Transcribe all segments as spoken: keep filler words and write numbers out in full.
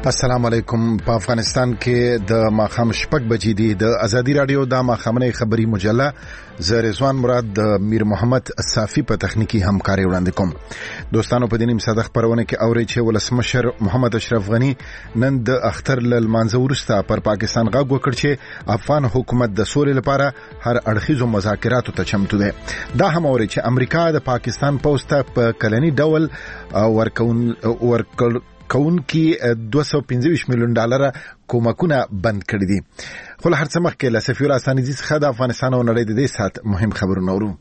السلام علیکم. په افغانستان کې د ماخام شپږ بجې دی. د ازادي رادیو د ماخامنۍ خبری مجله ز رضوان مراد د میر محمد صافی په تخنیکی همکاري وړاندې کوم. دوستانو په دې نیم ساده خبرونه کې اوري چې ولسمشر محمد اشرف غنی نن د اختر ل لمانځه وروسته پر پاکستان غږ وکړ چې افغان حکومت د سولې لپاره هر اړخیزو مذاکراتو ته چمتو ده. دا هم اوري چې امریکا د پاکستان پوسټ په کلنی ډول ورکون ورکړ کون کې دوه سوه پنځه ویشت میلیون ډالر کومکونه بند کړی دي. خو هر څه مخکې له سفیر استانیزي څخه د افغانستان او نړۍ د دې سات مهم خبرونه اورو.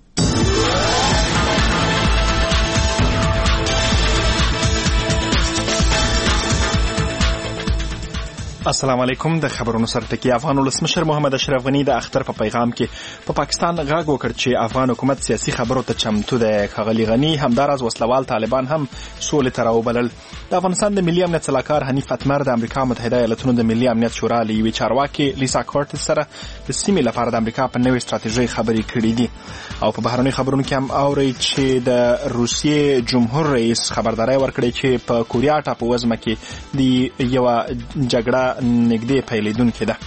السلام علیکم. د خبرونو سره ټکی افغان ولسمشر محمد اشرف غنی د اختر په پیغام کې په پاکستان غږ وکړ چې افغان حکومت سیاسي خبرو ته چمتو ده. ښاغلي غنی همداراز وسلوال طالبان هم سولې ته راوبلل. د افغانستان د ملي امنیت سلاکار حنیف اتمر د امریکا متحده ایالاتونو د ملي امنیت شورا له یوې چارواکي لیسا کورټس سره د سیمې لپاره د امریکا په نوې ستراتیژۍ خبرې کړې دي. او په بهرنۍ خبرونو کې هم اوري چې د روسیې جمهور رئیس خبرداري ورکړې چې په کوریا ټاپووزمه کې د یو جګړه نږدې پیلېدونکې ده.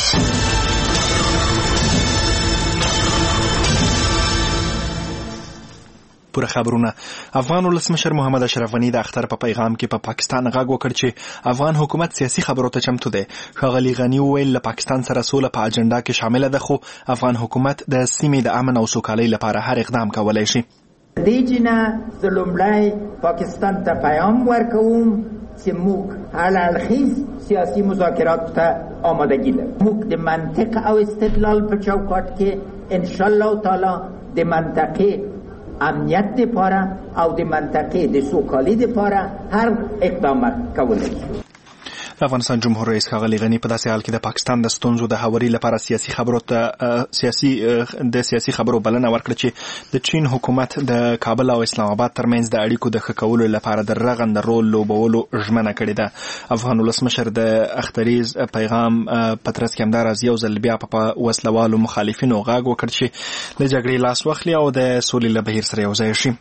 پوره خبرونه. افغان ولسمشر محمد اشرف غنی د اختر په پیغام کې په پا پاکستان غږ وکړ چې افغان حکومت سیاسي خبرو ته چمتو دی. ښاغلي غنی وویل له پاکستان سره سوله په اجنډا کې شامله ده، خو افغان حکومت د سیمې د امن او سوکالۍ لپاره هر اقدام کولی شي. دیجینا د لومړی پاکستان ته پیام ورکوم چې موږ هر اړخیز سیاسي مذاکرات ته آمادگی لرو. موږ د منطق او استدلال په چوکاټ کې ان شاء الله تعالی د منطقې امنیت لپاره او د منطقې د سوکالۍ لپاره هر اقدام کولی شو. د افغانستان جمهور رئیس ښاغلي غنی په داسې حال کې د پاکستان د ستونزو د هواري لپاره سیاسي خبرو ته سیاسي د سیاسي خبرو بلنه ورکړه چې د چین حکومت د کابل او اسلام آباد ترمنځ د اړیکو د ښه کولو لپاره د رغنده رول لوبولو ژمنه کړې ده. افغان ولسمشر د اختریز پیغام په ترڅ کې همداراز یو ځل بیا په وسلوالو مخالفینو غږ وکړ چې د جګړې لاس واخلي او د سولې له بهیر سره یوځای شي.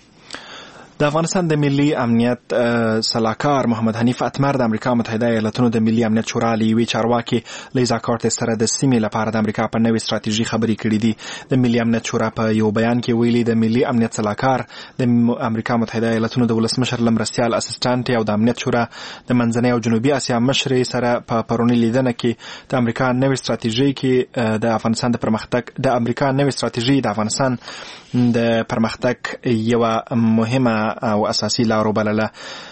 د افغانستان د ملي امنیت سلاکار محمد حنیف اتمر د امریکا متحده ایالاتونو د ملي امنیت شورا له یوې چارواکي لیزا کورټس سره د سیمې لپاره د امریکا په نوې ستراتیژي خبرې کړې دي. د ملي امنیت شورا په یو بیان کې ویلي د ملي امنیت سلاکار د امریکا متحده ایالاتونو د ولسمشر لمرستیال اسسټانټ او د امنیت شورا د منځنۍ او جنوبي اسیا مشرې سره په پرونی لیدنه کې د امریکا نوې ستراتیژي کې د افغانستان د پرمختګ د امریکا نوې ستراتیژي د افغانستان د پرمختګ یو مهمه او اساسي لارو بلله.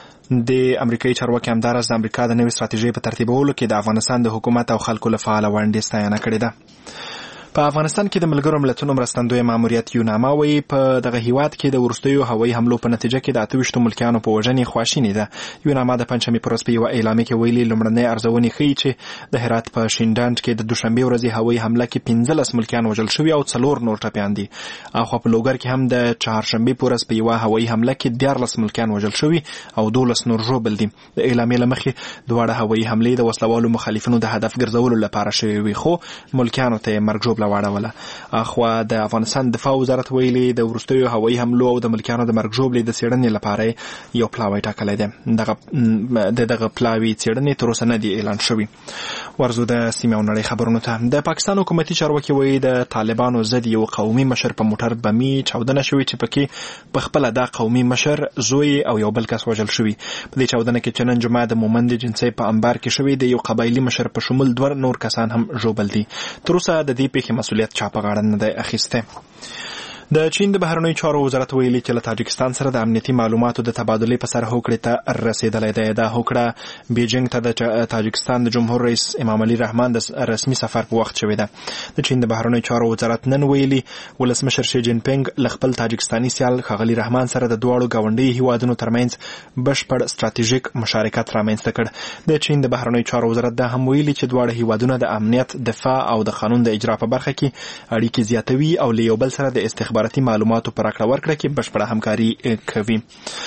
د امریکایي چارواکي همداراز د امریکا د نوې ستراتیژۍ په ترتیبولو کې د افغانستان د حکومت او خلکو له فعاله ونډې ستاینه کړې ده. په افغانستان کې د ملګرو ملتونو مرستندوی ماموریت یوناما وایي په دغه هیواد کې د وروستیو هوایي حملو په نتیجه کې د اته ویشتو ملکیانو په وژنې خواشینې ده. یوناما د پنجشنبې په ورځ په یوه اعلامیه کې ویلي لومړنۍ ارزونې ښیي چې د هرات په شینډنډ کې د دوشنبې ورځې هوایي حمله کې پنځلس ملکیان وژل شوي او څلور نور ټپیان دي. اخوا په لوګر کې هم د چهارشنبې په ورځ په یوه هوایي حمله کې دیارلس ملکیان وژل شوي او دولس نور ژوبل دي. د اعلامیې له مخې دواړه هوایي حملې د وسلوالو مخالفینو د هدف ګرځولو لپاره شوې وي، خو ملکیانو ته یې مرګ ژوبله واړوله. اخوا د افغانستان دفاع وزارت ویلي د وروستیو هوایي حملو او د ملکیانو د مرګ ژوبلې د څېړنې لپاره یو پلاوی ټاکلی دی. دغه د دغه پلاوي څېړنې تر اوسه نه دي اعلان شوي. ورځو د سیمې او نړۍ خبرونو ته. د پاکستان حکومتي چارواکي وایي د طالبانو ضد یو قومي مشر په موټر بمي چاودنه شوې چې پکې په خپله دا قومي مشر زوی او یو بل کس وژل شوي. په دې چاودنه کې چې نن جمعه د مومند جنسي په انبار کې شوي د یو قبایلي مشر په شمول دوه نور کسان هم ژوبل دي. تر اوسه د دې پیښې مسؤلیت چا په غاړه نه دی اخیستی. د چین د بهرنیو چارو وزارت ویلي چې له تاجکستان سره د امنیتي معلوماتو د تبادلې په سر هوکړې ته رسېدلی دی. دا هوکړه بیجینګ ته د تاجکستان د جمهور رئیس امام علي رحمان د رسمي سفر په وخت شوې ده. د چین د بهرنیو چارو وزارت نن ویلي ولسمشر شي جین پینګ له خپل تاجکستاني سیال ښاغلي رحمان سره د دواړو ګاونډي هیوادونو ترمنځ بشپړ ستراتیژیک مشارکت رامنځته کړ. د چین د بهرنیو چارو وزارت دا هم ویلي چې دواړه هیوادونه د امنیت، دفاع او د قانون د اجرا په برخه کې اړیکې زیاتوي او له یو بل سره د استخباراتي معلوماتو پر راکړه ورکړه کې بشپړه همکاري کوي.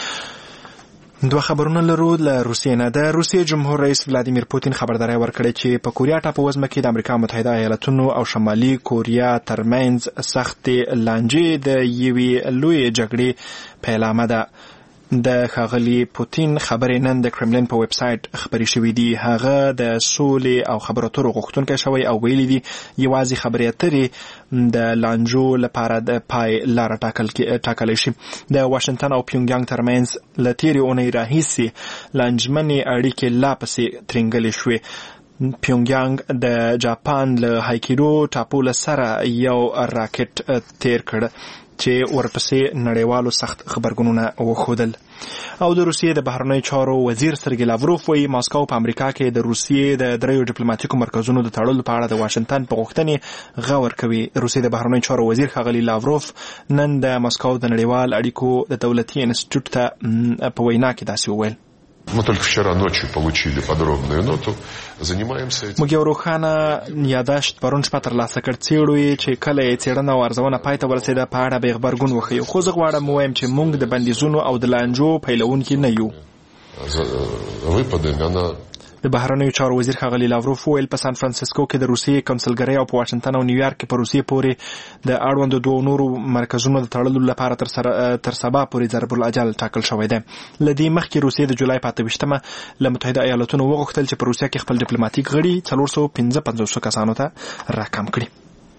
دوه خبرونه لرو له روسیې نه. د روسیې جمهور رئیس ولادیمیر پوتین خبرداری ورکړی چې په کوریا ټاپووزمه کې د امریکا متحده ایالاتونو او شمالي کوریا ترمنځ سختې لانجې د یوې لویې جګړې پیلامه ده. د ښاغلي پوتین خبرې نن د کرملین په ویب سایټ خبرې شوې دي. هغه د سولې او خبرو اترو غوښتونکی شوی او ویلي دي یوازې خبرې اترې د لانجو لپاره د پای لاره ټاکلی شي. د واشنګټن او پیونګیانګ ترمنځ له تېرې اونۍ راهیسې لانجمنې اړیکې لا پسې ترینګلې شوې. پیونګیانګ د جاپان له هایکیدو ټاپو له سره یو راکټ تیر کړ چې ورپسې نړیوالو سخت خبرګونونه وښودل. او د روسیې د بهرنیو چارو وزیر سرګی لاوروف وایي ماسکو په امریکا کې د روسیې د دریو ډیپلوماټیکو مرکزونو د تړلو په اړه د واشنګټن په غوښتنې غور کوي. روسیې د بهرنیو چارو وزیر ښاغلي لاوروف نن د ماسکو د نړیوال اړیکو د دولتي انسټیټیوټ ته په وینا کې داسې وویل: Мы только вчера ночью получили подробную ноту. Занимаемся этим. موږ یو روښانه یاداشت پرون شپه ترلاسه کړ. څېړو یې چې کله یې څېړنه او ارزونه پای ته ورسېده په اړه به غبرګون وښیو. خو زه غواړم ووایم چې موږ د بندیزونو او د لانجو پیلوونکي نه یو. Выпадами она د بهرنیو چارو وزیر ښاغلي لاوروف وویل په سان فرانسیسکو کې د روسیې کنسلګرۍ او په واشنګټن او نیویارک کې په روسیې پورې د اړوندو دوو نورو مرکزونو د تړلو لپاره تر تر سبا پورې ضرب الاجل ټاکل شوی دی. له دې مخکې روسیې د جولای په اته ویشتمه له متحده ایالاتونو وغوښتل چې په روسیه کې خپل ډیپلوماټیک غړي څلور سوه پنځه پنځوس کسانو ته راکم کړي.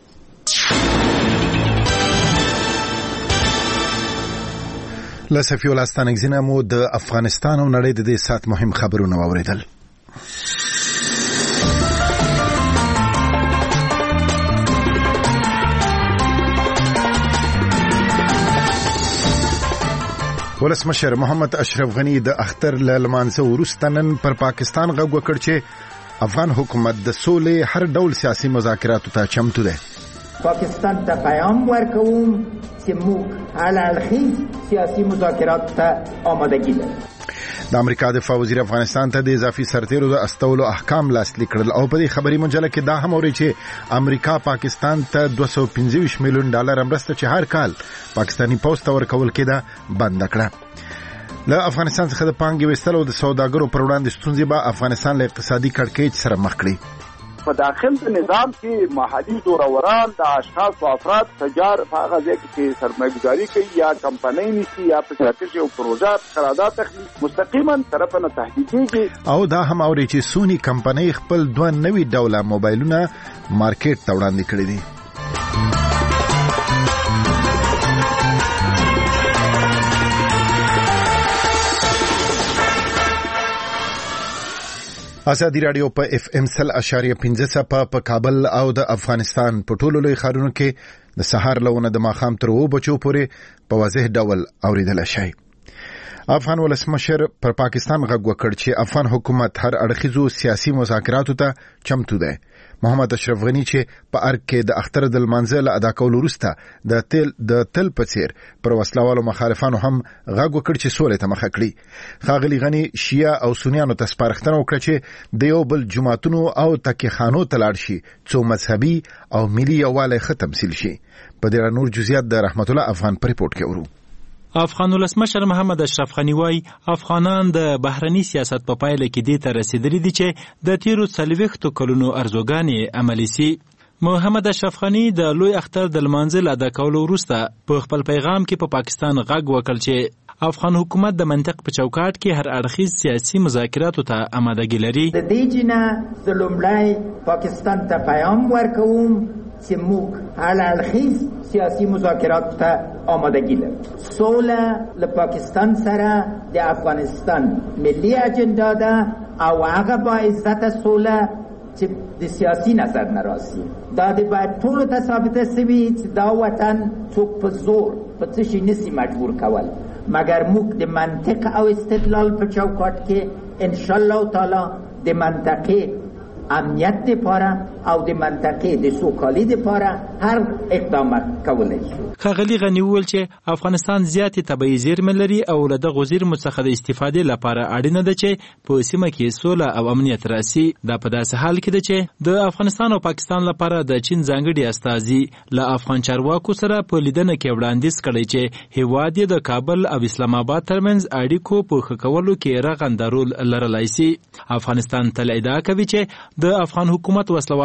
له صفي ولستانګزینه مو د افغانستان او نړۍ د دې سات مهم خبرونه واوریدل. ولسمشر محمد اشرف غنی د اختر له لمانځه وروسته نن پر پاکستان غږ وکړ چې افغان حکومت د سولې هر ډول سیاسي مذاکراتو ته چمتو دی. پاکستان ته پیام ورکوم چې موږ هر اړخیز سیاسي مذاکرات ته آمادگی لرو. د امریکا دفاع وزیر افغانستان ته د اضافي سرتیرو د استولو احکام لاسلیک کړل او په دې خبري مجله کې دا هم اوري چې امریکا پاکستان ته دوه سوه پنځه ویشت میلیون ډالر مرسته چې هر کال پاکستاني پوسټ ته ورکول کېده بند کړه. له افغانستان څخه د پانګې ویستلو او د سوداګرو پر وړاندې ستونزې به افغانستان له اقتصادي کړکېچ سره مخ کړي. په داخل د نظام کې محلي زوروران د اشخاص او افراد تجار په هغه ځای کې سرمایه‌ګذاري کوي یا کمپنۍ نیسي یا په شرکت یو پروژه قرارداد اخلي مستقیما طرف نه تهدیدېږي. او دا هم اوري چې سونی کمپنۍ خپل دوه نوي ډوله موبایلونه مارکیټ ته وړاندې کړي دي. ازادي رادیو په اف ام سل اشاریه پنځه څپه په کابل او د افغانستان په ټولو لوی ښارونو کې د سهار لونه د ماښام تر اوو بجو پورې په واضح ډول اوریدل شي. افغان ولسمشر پر پاکستان غږ وکړ چې افغان حکومت هر اړخیزو سیاسي مذاکراتو ته چمتو دی. محمد اشرف غنی چې په ارګ کې د اختر د لمانځه له ادا کولو وروسته د تل د تل په څیر پر وسلوالو مخالفانو هم غږ وکړ چې سولې ته مخه کړي. ښاغلي غنی شیعه او سنیانو ته سپارښتنه وکړه چې د یو بل جماعتونو او تکیخانو ته لاړ شي څو مذهبي او ملي یووالی ښه تمثیل شي. په دې نور جزئیات د رحمت الله افغان په ریپورت کې ورو. افغان ولسمشر محمد اشرف غنی وايي افغانان د بهرني سیاست په پایله کې دې ته رسیدلي دي چې د تیرو څلوېښتو کلونو ارزوګانې عملي سي. محمد اشرف غنی د لوی اختر د لمانځه له ادا کولو وروسته په خپل پیغام کې په پا پاکستان غږ وکړ چې افغان حکومت د منطق په چوکاټ کې هر اړخیز سیاسي مذاکراتو ته آمادګي لري. د دې جنه د لومړی پاکستان ته پیام ورکوم چې موږ هر اړخیز سیاسي مذاکرات ته آمادگی لرو. سوله له پاکستان سره د افغانستان ملي اجنډا ده او هغه با عزت سوله چې د سیاسي نظر نه راسي. دا د باید ټولو ته ثابته سوي چې دا وطن څوک په زور په څه شي نسي مجبور کول مګر موږ د منطق او استدلال په چوکاټ کې انشاءالله تعالی د منطقې امنیت لپاره او د منطقې د سوکالۍ لپاره هر اقدامات کولای شو. ښاغلي غني وویل چې افغانستان زیاتې طبیعي زیرمې لري او له دغو زیرمو څخه د استفادې لپاره اړینه ده چې په سیمه کې سوله او امنیت راسي. دا په داسې حال کې ده چې د افغانستان او پاکستان لپاره د چین ځانګړي استازي له افغان چارواکو سره په لیدنه کې وړاندیز کړی چې هیواد یې د کابل او اسلام آباد ترمنځ اړیکو په ښه کولو کې رغنده رول لرلی سي. افغانستان تل ادعا کوي چې د افغان حکومت وسلوال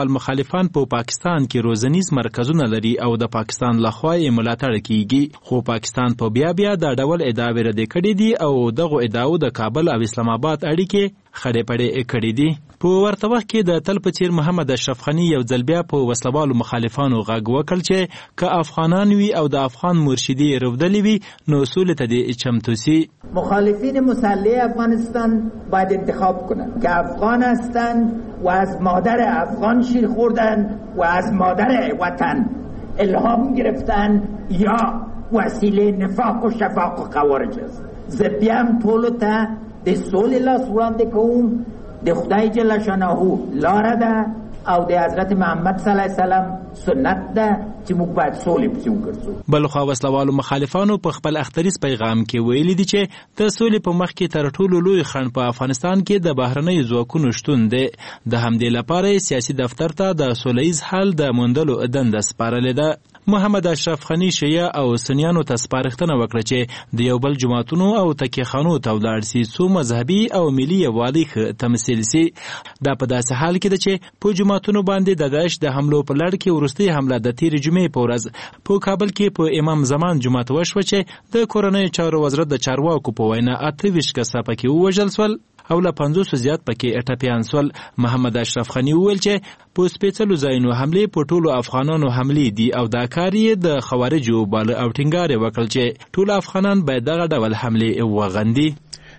وسلوال مخالفان په پا پاکستان کې روزنیز مرکزونه لري او د پاکستان لخوا یې ملاتړ کیږي، خو پاکستان په بیا بیا دا ډول ادعاوې ردې کړې دي او دغه ادعاو د کابل او اسلام آباد اړیکې خړې پړې کړې دي. په ورته وخت کې د تل په څیر محمد اشرف غنی یو ځل بیا په وسلوالو مخالفانو غږ وکړ چې که افغانان وي او د افغان مرشدي رودلې وي نو سولې ته دې چمتو سي. مخالفین مسلح افغانستان باید انتخاب کنند که افغان هستند و از مادر افغان شیر خوردن و از مادر وطن الهام گرفتن یا وسیله نفاق و شفاق و خوارج است. زبیم طولو تا د سولې لاس وړاندې کوم، د خدای جل شانه لاره ده او د حضرت محمد صلی الله علیه وسلم سنت ده چې موږ باید سولې پسې وګرځو. بلخوا وسلوالو مخالفانو په خپل اختریز پیغام کې ویلي دي چې د سولې په مخ کې تر ټولو لوی خنډ په افغانستان کې د بهرنیو ځواکونو شتون دی. د همدې لپاره سیاسي دفتر ته د سولهییز حل د موندلو دنده سپارلې ده. محمد اشرف غنی شیعه او سنیانو ته سپارښتنه وکړه چې د یو بل جماعتونو او تکیهخانو ته ولاړ سي څو مذهبي او ملي یووالي ښه تمثیل سي. دا په داسې حال کې ده چې په جماعتونو باندې د داعش د حملو په لړ کې وروستۍ حمله د تېرې جمعې په ورځ په کابل کې په امام زمان جومات وشوه چې د کورنیو چارو وزارت د چارواکو په وینا اته ویشت کسه پکې ووژل سول او له پنځوسو زیات پکې ټپیان سول. محمد اشرف غنی وویل چې په سپېڅلو ځایونو حملې په ټولو افغانانو حملې دي او دا کار یې د خوارجو باله او ټینګار یې وکړ چې ټول افغانان باید دغه ډول حملې وغندي.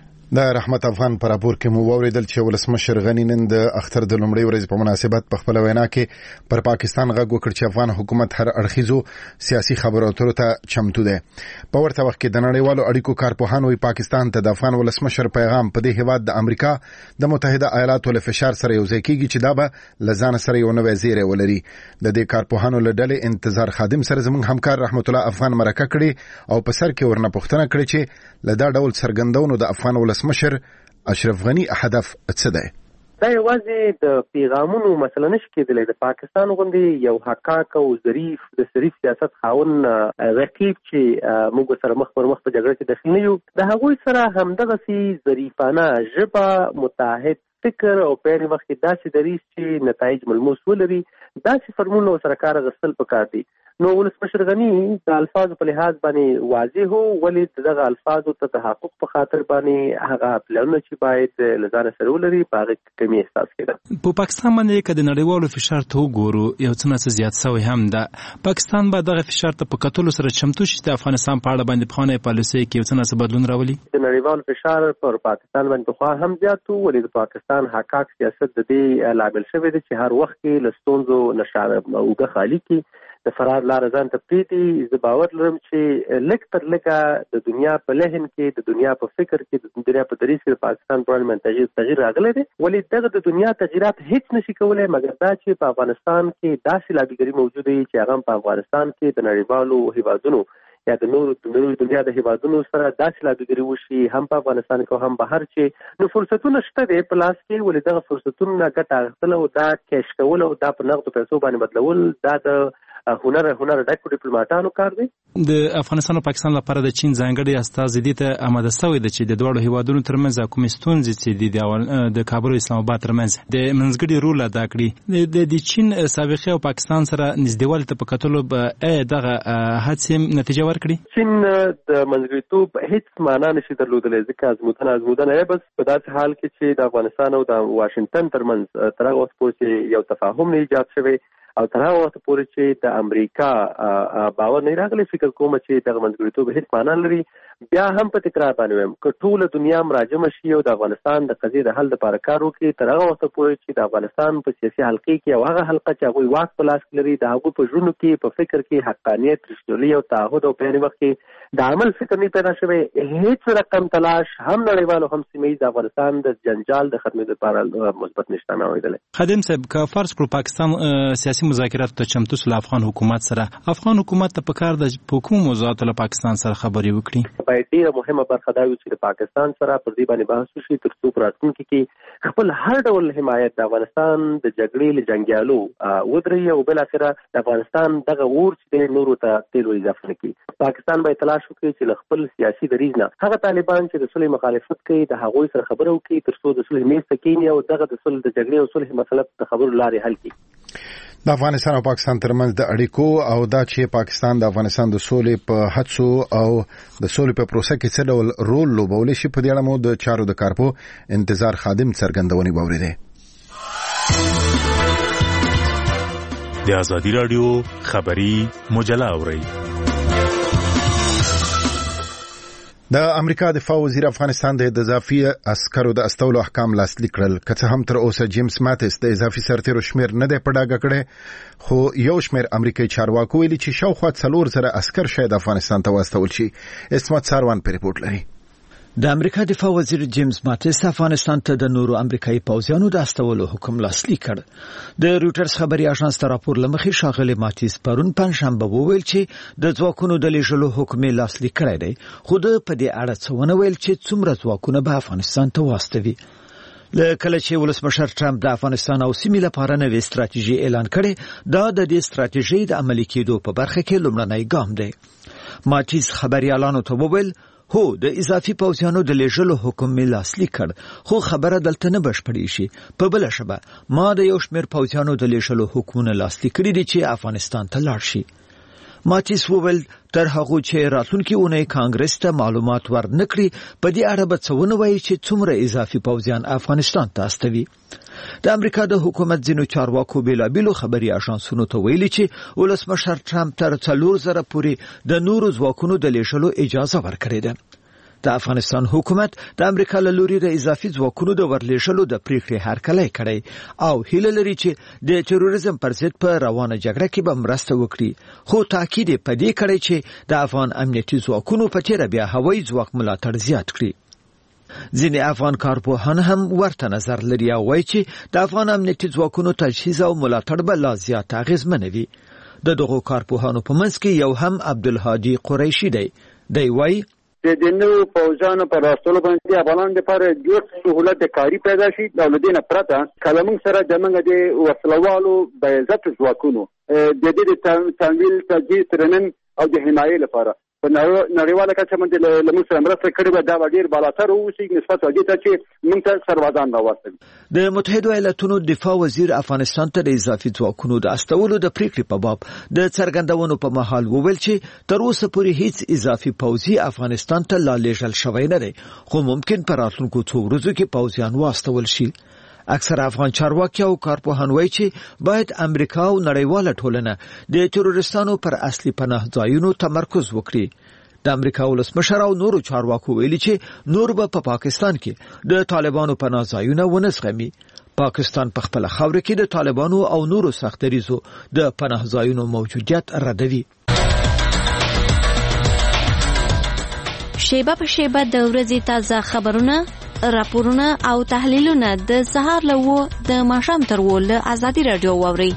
د رحمت افغان پر راپور کې مو واوریدل چې ولسمشر غنی نن د اختر د لومړۍ ورځې په مناسبت په خپل وینا کې پر پاکستان غږ وکړ چې افغان حکومت هر اړخیزو سیاسي خبرو اترو ته چمتو دی. په ورته وخت کې د نړیوالو اړیکو کارپوهان وایي پاکستان ته د افغان ولسمشر پیغام په دې هیواد د امریکا د متحده ایالاتو له فشار سره یوځای کیږي چې دا به له ځان سره یو نوی زیری ولري. د دې کارپوهانو له ډلې انتظار خادم سره زموږ همکار رحمت الله افغان مرکه کړي او په سر کې ورنه پوښتنه کړې چې له دا ډول څرګندونو د افغان ولسمشر اشرف غنی هدف څه دی؟ دا یوازې د پیغامونو مسله نشي کېدلی. د پاکستان غوندې یو حقاق او ظریف د شریف سیاست خاوند رقیب چې موږ سره مخ پر مخ په جګړه کې داخل نه یو، د هغوی سره همدغسې ظریفانه ژبه، متحد فکر او په یوه وخت کې داسې دریځ چې نتایج ملموس ولري، داسې فرمولونه سره کار اخیستل پکار دي. نو ولسمشر غنی د الفاظو په لحاظ باندې واضح وو، ولې دغه الفاظو ته تحقق په خاطر باندې هغه پلانونه چې باید له ځانه سره ولري په هغه کې کمی احساس کېده. په پاکستان باندې که د نړیوالو فشار ته وګورو یو څه نه څه زیات سوی هم ده. پاکستان به دغه فشار ته په کتلو سره چمتو شي د افغانستان په اړه باندې پخوانۍ پالیسۍ کې یو څه نه څه بدلون راولي. د نړیوالو فشار پر پاکستان باندې پخوا هم زیات وو، ولې د پاکستان حقاق سیاست د دې لامل شوی دی چې هر وخت کې له ستونزو نشاره اوږه خالي کړي، د فرار لاره ځان ته پرېږدي. زه باور لرم چې لږ تر لږه د دنیا په لحن کې، د دنیا په فکر کې، د دنیا په دریځ کې د پاکستان په اړه تغیر تغیر راغلی دی، ولې دغه د دنیا تغیرات هیڅ نشي کولی مګر دا چې په افغانستان کې داسې لابیګري موجوده وي چې هغه په افغانستان کې د نړیوالو هیوادونو یا د نورو د نورو دنیا د هیوادونو سره داسې لابیګري وشي هم په افغانستان کې هم بهر چې نو فرصتونه شته دی په لاس کې، ولې دغه فرصتونه ګټه اخیستل او دا کیش کول او دا په نغدو پیسو باندې بدلول دا د هنر هنر ډکو ډیپلوماټانو کار دی. د افغانستان او پاکستان لپاره د چین ځانګړي استازي دې ته آماده شوی دی چې د دواړو هیوادونو ترمنځ کومې ستونزې چې دي د کابل او اسلام آباد ترمنځ د منځګړي رول ادا کړي. د چین سابقه او پاکستان سره نږدېوالي ته په کتلو به دغه هڅې نتیجه ورکړي. چین د منځګړیتوب هیڅ معنا نشي درلودلی ځکه ازموینه ازموینه یې بس په داسې حال کې چې د افغانستان او د واشنګټن ترمنځ تر هغه وخت پورې یو تفاهم نه ایجاد شوی او تر هغه وخت پورې چې د امریکا باور نه راغلی، فکر کوم چې دغه منځګړیتوب هیڅ معنا لري. بیا هم په تکرار باندې وایم که ټوله دنیا مراجمه شي او د افغانستان د قضیې د حل لپاره کار وکړي، تر هغه وخته پورې چې د افغانستان په سیاسي حلقې کې او هغه حلقه چې هغوی واک په لاس کې لري د هغوی په ژوندو کې په فکر کې حقانیت، رښتینولي او تعهد او په یوه وخت کې د عمل فکر نه پیدا شوی، هیڅ رقم تلاش هم نړیوالو هم سیمه ییز د افغانستان د جنجال د ختمېدو لپاره مثبت نشانه ولیدلی. خادم صاحب که فرض کړو پاکستان سیاسي مذاکرات ته چمتو سو له افغان حکومت سره، افغان حکومت ته پکار د په کومو موضوعاتو له پاکستان سره خبرې وکړي؟ باید ډېره مهمه برخه دا وي چې د پاکستان سره پر دې باندې بحث وشي تر څو په راتلونکي کې خپل هر ډول حمایت د افغانستان د جګړې له جنګیالو ودرېږي او بالاخره د افغانستان دغه اور چې دی نورو ته تیل ور اضافه نه کړي. پاکستان باید تلاش وکړي چې له خپل سیاسي دریځ نه هغه طالبان چې د صلح مخالفت کوي د هغوی سره خبرې وکړي تر څو د صلح میز ته کښېني او دغه د صلح د جګړې او صلح مسله د خبرو لارې حل کړي. د افغانستان او پاکستان ترمنځ د اړیکو او دا چې پاکستان د افغانستان د سولې په هڅو او د سولې په پروسه کې څه ډول رول لوبولی شي په دې اړه مو د چارو د کارپو انتظار خادم څرګندونې باورې د ازادي رادیو خبری مجله اوري. د امریکا دفاع وزیر افغانستان د اضافي عسکرو د استولو احکام لاسلیک کړل. که څه هم تر اوسه جیمز ماتس د اضافي سرتیرو شمیر نه دی په ډاګه کړی، خو یو شمیر امریکایي چارواکو ویلي چې شاوخوا څلور زره عسکر شاید افغانستان ته واستول شي. اسمت ساروان په ریپورت لري. د امریکا دفاع وزیر جیمز ماتس افغانستان ته د نورو امریکایي پوځیانو د استولو حکم لاسلیک کړ. د رويټرز خبري اژانس ته راپور لمخې شاغلي ماتس پرون پنځشنبه وویل چې د ځواکونو د لیږلو حکم لاسلیک کړی دی، خو د په دې اړه څه ونه ویل چې څومره ځواکونه به افغانستان ته واستوي. لکه چې ولسمشر ټرمپ د افغانستان او سیمې لپاره نوې ستراتیژي اعلان کړي، دا د دې ستراتیژي د عملي کېدو په برخه کې لومړنی ګام دی. ماتس خبريالانو ته وویل هو د اضافي پوځیانو د لیږلو حکم می لاسلیک کړ، خو خبره دلته نه بشپړی شي. په بل شبه ما د یو شمېر پوځیانو د لیږلو حکمونه لاسلیک کړي دي چې افغانستان ته لاړ شي. ماتس وویل تر هغه چې راتلونکي اونۍ کانګرس ته معلومات ورنکړي په دې اړه به څه ونه وایي چې څومره اضافي پوځیان افغانستان ته استوي. د امریکا د حکومت ځینو چارواکو بیلابیلو خبري اژانسونو ته ویلي چې ولسمشر ټرمپ تر څلور زره پورې د نورو ځواکونو د لیږلو اجازه ورکړې ده. د افغانستان حکومت د امریکا له لوري د اضافي ځواکونو د ورلیږلو د پریکړې هرکلی کړی او هیله لري چې د تروریزم پر ضد په روانه جګړه کې به مرسته وکړي، خو تاکید یې په دې کړی چې د افغان امنیتي ځواکونو په تیره بیا هوایي ځواک ملاتړ زیات کړي. ځینې افغان کارپوهان هم ورته نظر لري او وایي چې د افغان امنیتي ځواکونو تجهیز او ملاتړ به لا زیات اغیزمن وي. د دغو کارپوهانو په منځ کې یو هم عبدالهادي قریشي دی. دی وایي د نوو پوځیانو پر راستلو باندې افغانانو لپاره ډېر سهولت د کاري پیدا شي. د ولدین پرته کله موږ سره د موږ د وسلوالو د عزت ځواکونو د دې د تمویل تجهیز ترنن او د حمایې لپاره په نړیواله کچه باندې له موږ سره مرسته کړې وه، دا به ډېر بالاتر واوسي نسبت دې ته چې موږ ته سربازان راواستوي. د متحدو ایالاتونو دفاع وزیر افغانستان ته د اضافي ځواکونو د استولو د پریکړې په باب د څرګندونو په مهال وویل چې تر اوسه پورې هیڅ اضافي پوځي افغانستان ته لا لیږل شوی نه دی، خو ممکن په راتلونکو څو ورځو کې پوځیان واستول شي. اکثر افغان چارواکي او کارپوهان وایي چې باید امریکا او نړیواله ټولنه د تروریستانو پر اصلي پناه ځایونو تمرکز وکړي. د امریکا ولسمشر او نورو چارواکو ویلي چې نور به په پاکستان کې د طالبانو پناه ځایونه ونه زغمي. پاکستان په خپل خاور کې د طالبانو او نورو سختریزو د پناه ځایونو موجودیت ردوي. شیبه په شیبه د ورځې تازه خبرونه، راپورونه او تحلیلونه د سهار له و د ماښام تر و له ازادي رادیو واوري.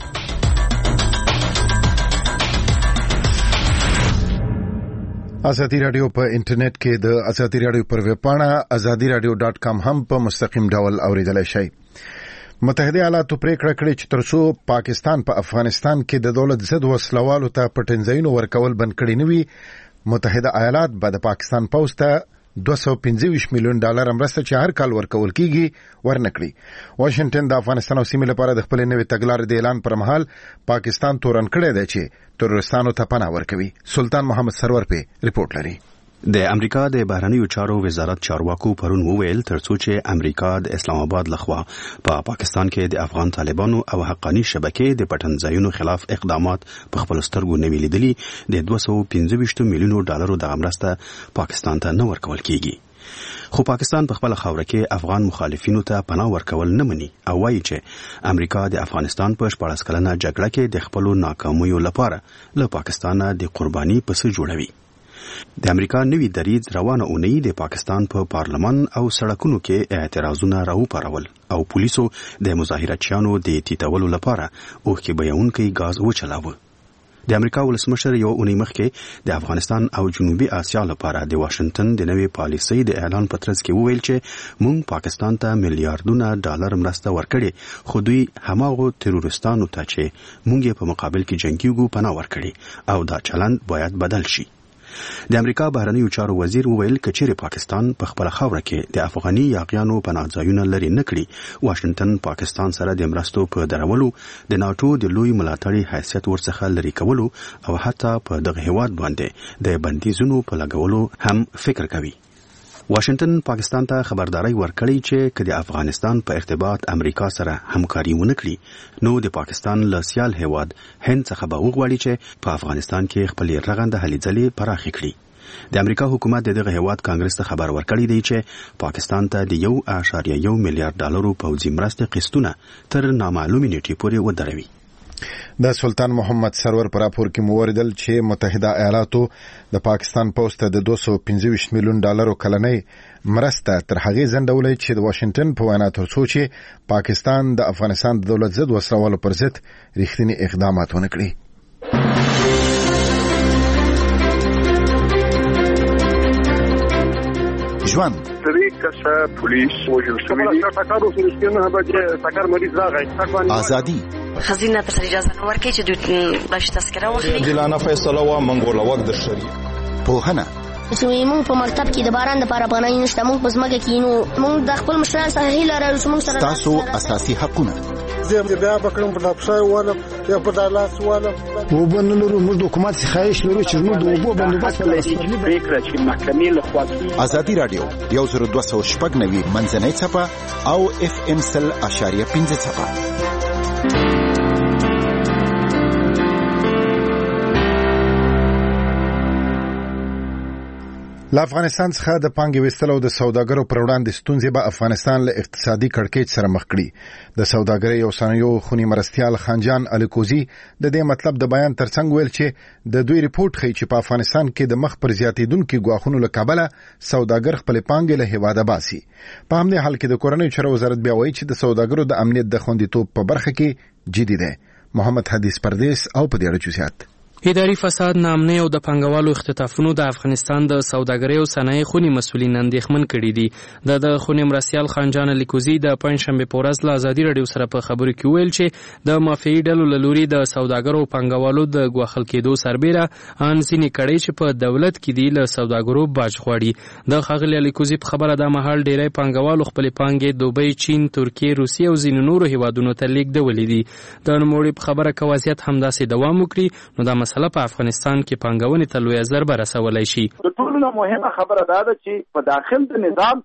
ازادي رادیو په انټرنیټ کې د ازادي رادیو پر ویب پاڼه ازادي رادیو ډاټ کام هم په مستقیم ډول اوریدلای شئ. متحده ایالاتو پریکړه کړې چې ترڅو پاکستان په پا افغانستان کې د دولت ضد وسلوالو ته پټنځایونو ورکول بند کړي نه وي، متحده ایالات به د پاکستان پوځ ته دوه سوه پنځه ویشت میلیون ډالر مرسته چې هر کال ورکول کیږي ورنکړي. واشنگټن د افغانستان او سیمې لپاره د خپل نوې تګلارې د اعلان پر مهال پاکستان تورن کړی دی چې ترورستانو ته پناه ورکوي. سلطان محمد سرور په ریپورت لري. د امریکا د بهرنیو چارو وزارت چارواکو پرون وویل ترڅو چې امریکا د اسلام آباد لخوا په پا پاکستان کې د افغان طالبانو او حقانی شبکې د پټنځایونو خلاف اقدامات په خپل سترګو نه ولیدلي، د دوه سوه پنځه ویشت میلیونو ډالرو د مرسته پاکستان ته نه ورکول کیږي. خو پاکستان په خپل خاور کې افغان مخالفینو ته پناه ورکول نه مني او وایي چې امریکا د افغانستان په شپاړس کلنه جګړه کې د خپل ناکامیو لپاره له پاکستان د قرباني پس جوړوي. د امریکا نوی دریځ روانه اونۍ د پاکستان په پا پارلمان او سړکونو کې اعتراضونه راوپارول او پولیسو د مظاهراتچیانو د تیتولو لپاره اوښکې بهونکی غاز وچلاوه. د امریکا ولسمشر یو اونۍ مخکې د افغانستان او جنوبي اسیا لپاره د واشنگټن د نوې پالیسۍ د اعلان په ترڅ کې وویل چې موږ پاکستان ته میلیارډونه ډالر مرسته ورکړي، خو دوی هماغو تروریستانو ته چې موږ په مقابل کې جنگیږو پناه ورکړي او دا چلند باید بدل شي. د امریکا بهرنیو چارو وزیر وویل کچېرې پاکستان په خپل خاوره کې د افغاني یاغیانو پناه ځایونه لري نه کړي واشنگټن پاکستان سره د مرستو په درولو د ناتو د لوی ملاتړي حیثیت ورڅخه لري کولو او حتی په دغه هیواد باندې د بندیزونو په لګولو هم فکر کوي. واشنگټن پاکستان ته خبرداري ورکړی چې کله افغانستان په ارتباط امریکا سره همکاري ونه کړي نو د پاکستان له سیال هیواد هند څخه به وغواړي چې په افغانستان کې خپل رغنده هلې ځلې پراخې کړي. د امریکا حکومت دغه هیواد کانګرس ته خبر ورکړی دی چې پاکستان ته د یو اعشاریه یو میلیارډ ډالرو پوځي مرستې قسطونه تر نامعلومې نیټې پورې ودروي. د سلطان محمد سرور پر راپور کې موردل چې متحده ایالاتو د پاکستان پوسټ ته د دوه سوه پنځه ویشت میلیون ډالرو کلنۍ مرسته تر هغې ځنډولې چې د واشنگټن په وینا تر څو چې پاکستان د افغانستان د دولت ضد وسلوالو پر ضد رښتینی اقدامات ونه کړي. ژوند طریقه پولیس وجل شوی دی تاکارو سرشتنه به تاکار مریض راغی ازادي خزینه تر اجازه نور کې چې دوی باش تذکره واخلي دلانه فیصله وا منګول وخت د شری پوهنه چې موږ په مکتب کې د باران د لپاره پناه نشته موږ په ځمکه کې نو موږ د خپل مشران سره هیله لرو چې موږ سره تاسو اساسي حقونه زه بیا بکرم په دپښای ولم یا په دالاس ولم وبنلرو موږ د حکومت څخه خواهش لرو چې موږ د اوبو بندوبست په فکر چې محکمې له خوا ازادي رادیو یو زر دوه سوه شپږ نوي منځنۍ څپه او اف ام سل اشاریه پنځه څپه. له افغانستان څخه د پانګې ویستلو د سوداګرو پر وړاندې ستونزې به افغانستان له اقتصادي کړکېچ سره مخ کړي. د سوداګرۍ یو سنیو خونی مرستیال خانجان الکوزی د دې مطلب د بیان ترڅنګ ویل چې د دوی ریپورت ښیي چې په افغانستان کې د مخ پر زیاتېدونکو ګواښونو له کبله سوداګر خپل پانګې له هیواده باسي. په همدې حال کې د کورنیو چارو وزارت بیا وایي چې د سوداګرو د امنیت د خوندیتوب په برخه کې جدي دی. محمد حدیث پردیس او په دې اړه جزئیات. اداري فساد، ناامنۍ او د پانګوالو اختطافونو د افغانستان د سوداګرۍ او صنایع خونې مسؤلین اندېښمن کړي دي. د د خونې مرستیال خانجان لیکوزي د پنځشنبې په ورځ له ازادي راډیو سره په خبرو کې ویل چې د مافیایي ډلو له لوري د سوداګرو او پانګوالو د ګواښل کېدو سربیره ان ځینې کړۍ چې په دولت کې دي له سوداګرو باج غواړي. د ښاغلي لیکوزي په خبره دا مهال ډېری پانګوالو خپلې پانګې دوبۍ، چین، ترکیې، روسیې او ځینو نورو هیوادونو ته لیږدولې دي. د نوموړي په خبره که وضعیت همداسې دوام وکړي نو دا مسله په افغانستان کې پانګونې ته لویه ضربه رسولی شي. د ټولو نه مهمه خبره دا ده چې په داخل د نظام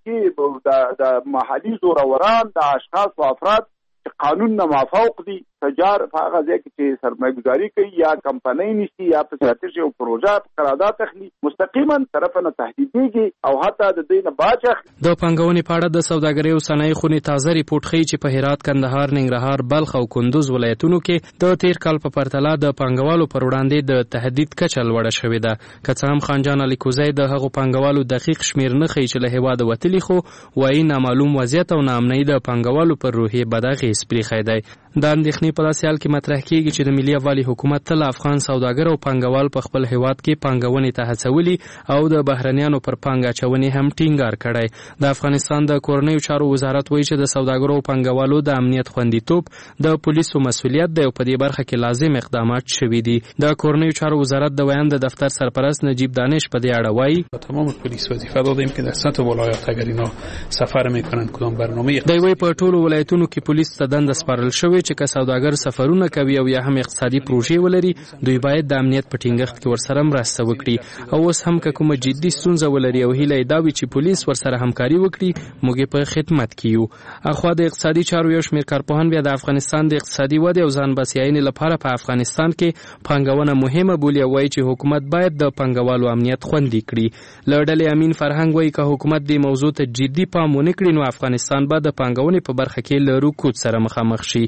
کې د محلي زوروران د اشخاص او افراد قانون نه مافوق دي تجار په هغه ځای کې چې سرمایه‌ګذاري کوي یا کمپنۍ نشي یا په سیاست او پروژه قرارداد تخلي مستقیما طرف نه تهدیدېږي او حتی د دې نه باج اخلي. د پانګونې په اړه د سوداګرۍ او صنایع خونې تازه ریپورت ښیي چې په هرات، کندهار، ننګرهار، بلخ او کندوز ولایتونو کې د تیر کال په پرتله د پانګوالو پر وړاندې د تهدید کچه لوړه شوې ده. که څه هم خانجان لیکوزی د هغو پانګوالو دقیق شمیر نه ښیي چې له هیواده وتلي، خو وایي نامعلوم وضعیت او ناامنۍ د پانګوالو پر روحیې بد اغېز پرېښی دی. د اندېښنې په داسې حال کې مطرح کېږي چې د ملي یووالي حکومت تل افغان سوداګر او پانګوال په خپل هیواد کې پانګونې ته هڅولي او د بهرنیانو پر پانګه اچونې هم ټینګار کړی. د افغانستان د کورنیو چارو وزارت وایي چې د سوداګرو او پانګوالو د امنیت خوندیتوب د پولیسو مسؤلیت دی او په دې برخه کې لازم اقدامات شوي دي. د کورنیو چارو وزارت د بیان د دفتر سرپرست نجیب دانش په دې اړه وایي تمام پلیس وظیفه دادیم که در سطح ولایت اگر اینا سفر میکنن کدام برنامه دی وایي په ټولو ولایتونو کې پولیس ته دنده سپارل شوې چې که سوداګر سفرونه کوي او یا هم اقتصادي پروژې ولري دوی باید د امنیت په ټینګښت کې ورسره مرسته وکړي. او اوس هم که کومه جدي ستونزه ولري او هیله یې دا وي چې پولیس ورسره همکاري وکړي موږ په خدمت کې یو. اخوا د اقتصادي چارو یو شمېر کارپوهان بیا د افغانستان د اقتصادي ودې او ځان بسیاینې لپاره په افغانستان کې پانګونه مهمه بولي او وایي چې حکومت باید د پانګوالو امنیت خوندي کړي. له ډلې امین فرهنګ وایي که حکومت دې موضوع ته جدي پام ونه کړي نو افغانستان به د پانګونې په برخه کې له رکود سره مخامخ شي.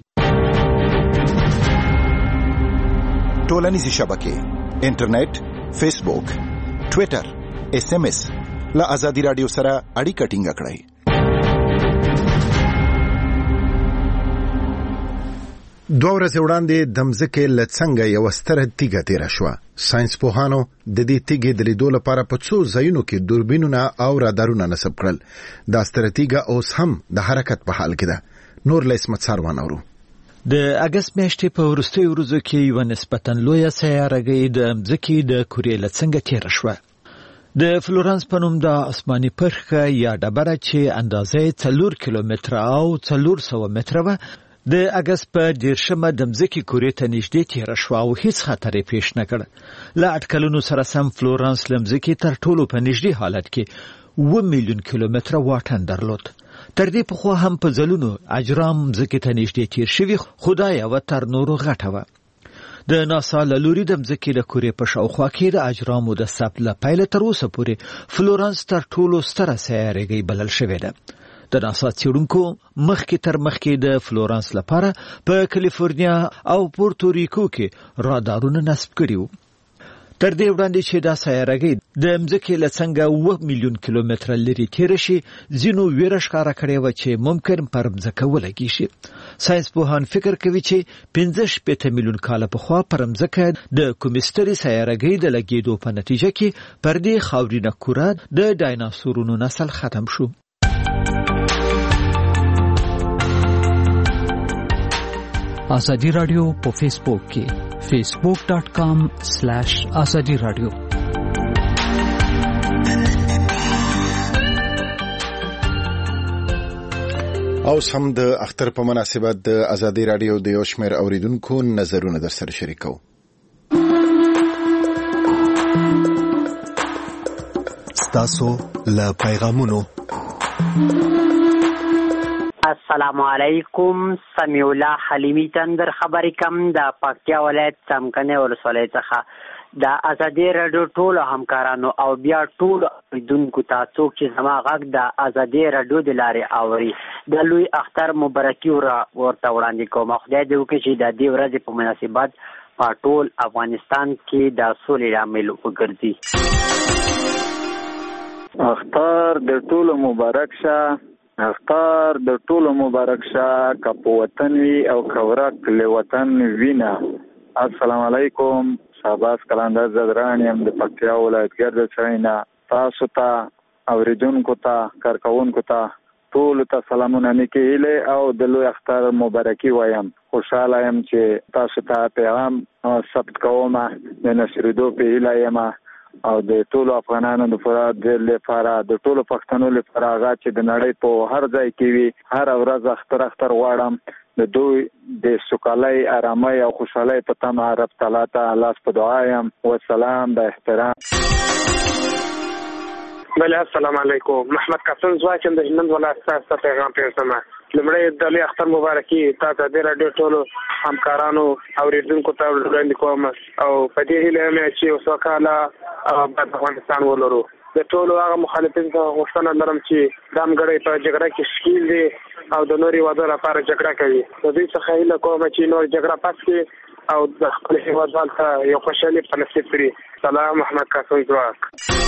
ټولنیزې شبکې، انټرنیټ، فیسبوک، ټویټر، اس ام اس له ازادي رادیو سره اړیکه ټینګه کړئ. دوه ورځې وړاندې د مځکې له څنګه یوه ستره تیږه تېره شوه. ساینس پوهانو د دې تیږې د لیدو لپاره په څو ځایونو کې دوربینونه او رادارونه نصب کړل. دا ستره تیږه اوس هم د حرکت په حال کې ده. نور له اسمت ساروان اورو. د اګست میاشتې په وروستیو ورځو کې یوه نسبتاً لویه سیارهګۍ د مځکې د کرې له څنګه تېره شوه. د فلورانس په نوم د آسماني پرخه یا ډبره چې اندازې څلور کیلومتره او څلور سوه متره وه د اګست په دیرشمه د مځکې کورې ته نږدې تېره شوه او هیڅ خطر یې پیش نه کړ. له اټکلونو سره سم فلورانس له مځکې تر ټولو په نږدې حالت کې اووه میلیون کیلومتره واټن درلود. تر دې پخوا هم په ځلونو اجرام مځکې ته نږدې تېر شوي، خو دا یوه تر نورو غټه وه. د ناسا له لوري د مځکې د کورې په شاوخوا کې د اجرامو د ثبت له پیله تر اوسه پورې فلورانس تر ټولو ستره سیارهګۍ بلل شوې ده. د ناسا څېړونکو مخکې تر مخکې د فلورانس لپاره په کالیفورنیا او پورتوریکو کې رادارونه نصب کړي وو. تر دې وړاندې چې دا سیارهګۍ د مځکې له څنګه اووه میلیون کیلومتره لرې تېره شي، ځینو ویره ښکاره کړې وه چې ممکن پر مځکه ولګي شي. ساینس پوهان فکر کوي چې پنځه شپېته میلیون کاله پخوا پر مځکه د کومې سترې سیارهګۍ د لګېدو په نتیجه کې پر دې خاورینه کوره د ډایناسورونو نسل ختم شو. آزادی رادیو په فیسبوک کې فیسبوک ډاٹ کام سلیش آزادی رادیو. او سم د اختر په مناسبت د آزادی رادیو د یو شمېر اوریدونکو نظرونه در سره شریکو. ستاسو له پیغامونو. السلام علیکم، سمیع الله حلیمی تندر خبرې کوم د پکتیا ولایت څمکنیو ولسوالۍ څخه. د آزادي راډیو ټولو همکارانو او بیا ټولو اوریدونکو ته څوک چې زما غږ د آزادي راډیو د لارې اوري د لوی اختر مبارکي ورته وړاندې کوم. خدای دې وکړي چې د دې ورځې په مناسبت په ټول افغانستان کې د سولې لامل وګرځي. اختر د ټولو مبارک شه، اختر د ټولو مبارک شه، که په وطن وي او که ورک له وطن وینه. السلام علیکم، شهباز قلندر زدران یم د پکتیا ولایت ګرد څخه. تاسو ته اوریدونکو ته کارکوونکو ته ټولو ته سلامونه نیکې هیلې او د لوی اختر مبارکي وایم. خوشحاله یم چې تاسو ته پیغام ثبت کوم، د نشریدو په هیله یم او د ټولو افغانانو لپاره د ټولو پښتنو لپاره هغه چې د نړۍ په هر ځای کې وي هر ورځ اختر اختر غواړم د دوی د سوکالۍ، آرامۍ او خوشحالۍ په تمه رب تعالی ته لاس په دعا یم. والسلام، د احترام. بله السلام علیکم، محمد قاسم ځواک یم د هلمند ولایت څخه پیغام پیرسمه. لومړی د لوی اختر مبارکي تا ته د راډیو ټولو همکارانو اوریدونکو ته وړاندې کوم او په دې هیله یم چې سوکاله آباد افغانستان ولرو. د ټولو هغه مخالفینو څخه غوښتنه لرم چې دا مګړی په جګړه کې ښکیل دي او د نورې هېوادو لپاره جګړه کوي. د دوی څخه هیله کوم چې نور جګړه پس کړي او د خپل هېوادوال ته یو خوشحالي په نصیب کړي. سلام، محمد قاسم ځواک.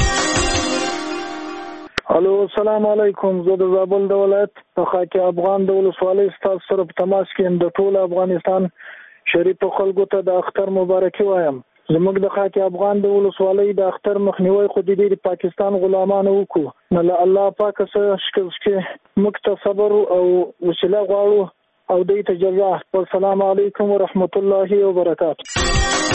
الو، السلام علیکم. زه د زابل د ولایت په خاک افغان د ولسوالۍ ستاسو سره په تماس کې یم. د ټول افغانستان شریف خلکو ته د اختر مبارکي وایم. زموږ د خاک افغان د ولسوالۍ د اختر مخنیوي خو د دې پاکستان غلامانو وکړو. نو له الله پاک سره شکر کې موږ ته صبر او وسیله غواړو او دې ته جزا. والسلام علیکم ورحمت الله وبرکاته.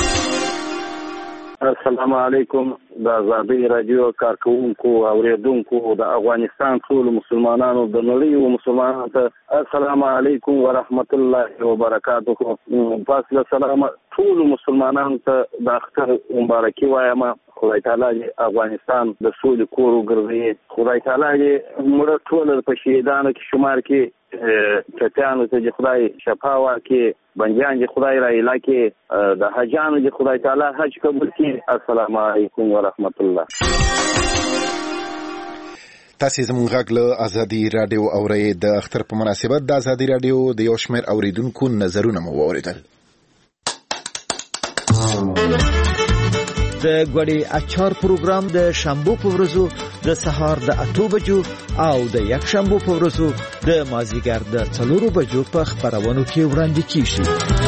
السلام علیکم. د آزادي راډیو کارکوونکو او اوریدونکو د افغانستان ټول مسلمانانو د نړۍ او مسلمانانو ته السلام علیکم ورحمت الله وبرکاته. پس له سلام ټول مسلمانانو ته د اختر مبارکي وایم. خدای تعالی افغانستان د سولې کور وګرځي. خدای تعالی موږ ټول په شهیدانو کې شمار کې چټیانو ته خدای شفا ورکړي، بنجان چې خدای را علاقې د حجانو چې خدای تعالی حج قبول کړي. السلام علیکم ورحمت الله. تاسو زموږ غږ له آزادي رادیو اورئ. د اختر په مناسبت د آزادي رادیو د یو شمېر اوریدونکو نظرونه مو واوریدل. د غوړي اچار پروګرام د شنبه په ورځو د سهار د اته بجو او د یک شنبه په ورځو د مازیګر د څلورو بجو په خبرونو کې وړاندې کیږي.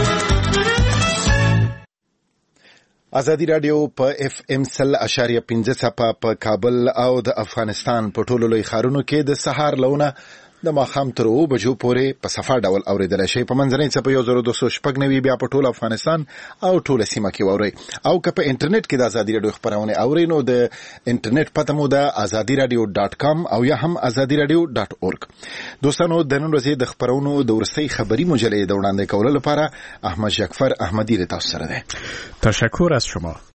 آزادی رادیو په اف ام سل اشاریه پنځه څپه په کابل او د افغانستان په ټولو لوی ښارونو کې د سهار لونه د ماخام تر اوه بجو پورې په صفه ډول اوریدل شي. په منځنۍ څپې یو زر دوه سوه شپږ نوي بیا په ټول افغانستان او ټول سیمه کې واوري. او که په انټرنیټ کې د ازادي رادیو خبرونه اوري نو د انټرنیټ پته مو د ازادي رادیو ډاټ کام او یا هم ازادي رادیو ډاټ اورګ. دوستانو د نن ورځې د خبرونو د ورسۍ خبری مجلې د وړاندې کولو لپاره احمد جعفر احمدی له تاسو سره ده. تشکر از شما.